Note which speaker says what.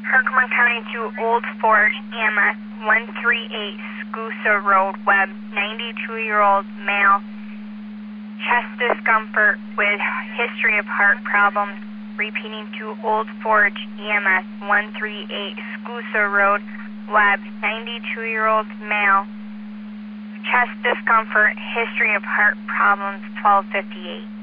Speaker 1: Herkimer County to Old Forge, EMS 138, Scoosa Road, Webb, 92-year-old male, chest discomfort with history of heart problems. Repeating to Old Forge, EMS 138, Scoosa Road, Webb, 92-year-old male, chest discomfort, history of heart problems, 1258.